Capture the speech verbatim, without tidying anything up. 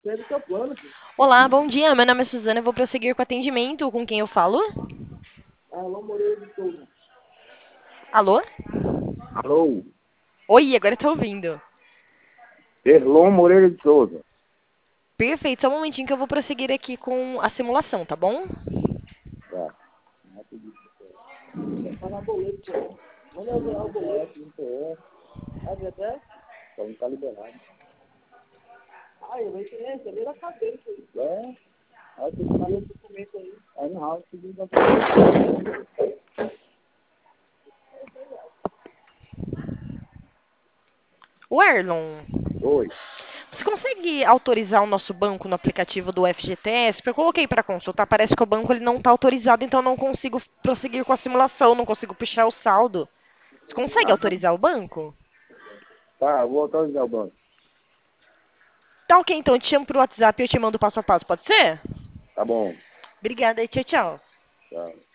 Olá, bom dia. Meu nome é Suzana. Eu vou prosseguir com o atendimento. Com quem eu falo? Alô? Alô, Oi, agora eu tô ouvindo. Erlon Moreira de Souza. Perfeito. Só um momentinho que eu vou prosseguir aqui com a simulação, tá bom? Tá. Pagar boleto, pô. Manda eu o boleto, não tem. Sabe até? Então não tá liberado. Ah, eu vou ter receber a cabeça. É. Aí você paga o documento aí. Aí não, você diz da O Erlon, Oi. você consegue autorizar o nosso banco no aplicativo do F G T S? Porque eu coloquei para consultar, parece que o banco ele não está autorizado, então eu não consigo prosseguir com a simulação, não consigo puxar o saldo. Você consegue Ah, autorizar o banco? tá, eu vou autorizar o banco. Tá ok, então eu te chamo pro WhatsApp e eu te mando o passo a passo, pode ser? Tá bom. Obrigada e tchau, tchau. Tá.